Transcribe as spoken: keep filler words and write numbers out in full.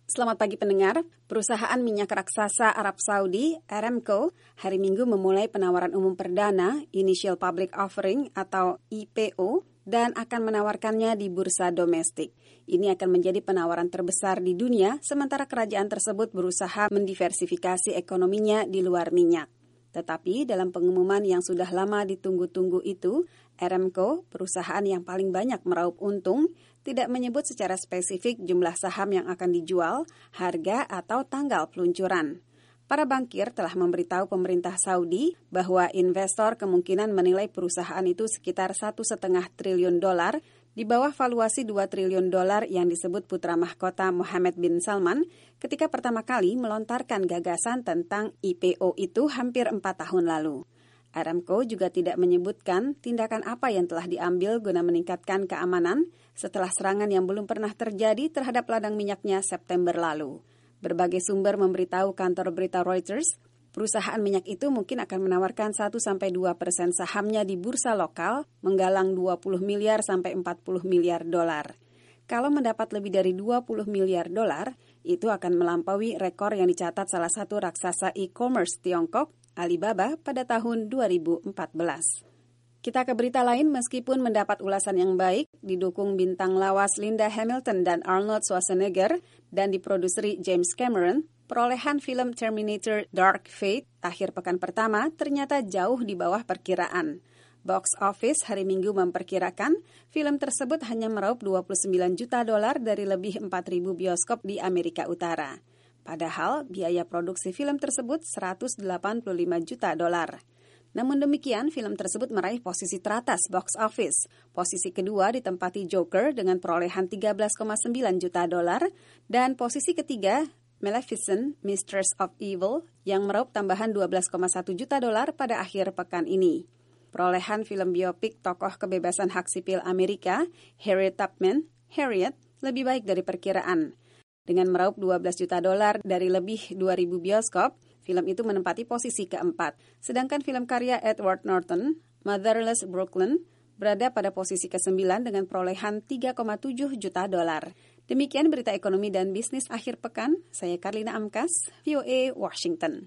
Selamat pagi pendengar, perusahaan minyak raksasa Arab Saudi, Aramco, hari Minggu memulai penawaran umum perdana, Initial Public Offering atau I P O, dan akan menawarkannya di bursa domestik. Ini akan menjadi penawaran terbesar di dunia, sementara kerajaan tersebut berusaha mendiversifikasi ekonominya di luar minyak. Tetapi dalam pengumuman yang sudah lama ditunggu-tunggu itu, Aramco, perusahaan yang paling banyak meraup untung, tidak menyebut secara spesifik jumlah saham yang akan dijual, harga, atau tanggal peluncuran. Para bankir telah memberitahu pemerintah Saudi bahwa investor kemungkinan menilai perusahaan itu sekitar satu koma lima triliun dolar, di bawah valuasi dua triliun dolar yang disebut putra mahkota Mohammed bin Salman ketika pertama kali melontarkan gagasan tentang I P O itu hampir empat tahun lalu. Aramco juga tidak menyebutkan tindakan apa yang telah diambil guna meningkatkan keamanan setelah serangan yang belum pernah terjadi terhadap ladang minyaknya September lalu. Berbagai sumber memberitahu kantor berita Reuters, perusahaan minyak itu mungkin akan menawarkan satu sampai dua persen sahamnya di bursa lokal, menggalang dua puluh miliar sampai empat puluh miliar dolar. Kalau mendapat lebih dari dua puluh miliar dolar, itu akan melampaui rekor yang dicatat salah satu raksasa e-commerce Tiongkok, Alibaba, pada tahun dua ribu empat belas. Kita ke berita lain, meskipun mendapat ulasan yang baik, didukung bintang lawas Linda Hamilton dan Arnold Schwarzenegger, dan diproduseri James Cameron, perolehan film Terminator Dark Fate akhir pekan pertama ternyata jauh di bawah perkiraan. Box Office hari Minggu memperkirakan film tersebut hanya meraup dua puluh sembilan juta dolar dari lebih empat ribu bioskop di Amerika Utara. Padahal biaya produksi film tersebut seratus delapan puluh lima juta dolar. Namun demikian, film tersebut meraih posisi teratas box office. Posisi kedua ditempati Joker dengan perolehan tiga belas koma sembilan juta dolar dan posisi ketiga Maleficent, Mistress of Evil yang meraup tambahan dua belas koma satu juta dolar pada akhir pekan ini. Perolehan film biopik tokoh kebebasan hak sipil Amerika, Harriet Tubman, Harriet, lebih baik dari perkiraan. Dengan meraup dua belas juta dolar dari lebih dua ribu bioskop, film itu menempati posisi keempat. Sedangkan film karya Edward Norton, Motherless Brooklyn, berada pada posisi kesembilan dengan perolehan tiga koma tujuh juta dolar. Demikian berita ekonomi dan bisnis akhir pekan. Saya Karlina Amkas, V O A Washington.